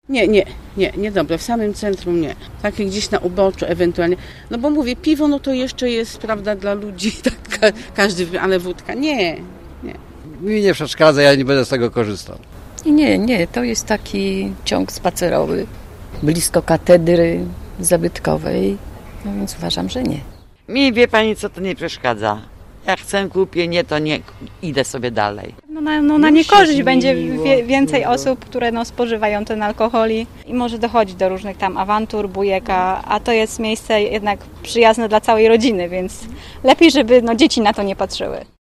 Nie dobre. W samym centrum nie. Takie gdzieś na uboczu ewentualnie. No bo mówię, piwo no to jeszcze jest, prawda, dla ludzi, tak, każdy, ale wódka nie. Mi nie przeszkadza, ja nie będę z tego korzystał. Nie, to jest taki ciąg spacerowy, blisko katedry zabytkowej, no więc uważam, że nie. Mi, wie pani co, to nie przeszkadza. Jak chcę, kupię, nie, to nie, idę sobie dalej. Na niekorzyść będzie więcej osób, które spożywają ten alkohol i może dochodzić do różnych tam awantur, bujek, a to jest miejsce jednak przyjazne dla całej rodziny, więc lepiej, żeby dzieci na to nie patrzyły.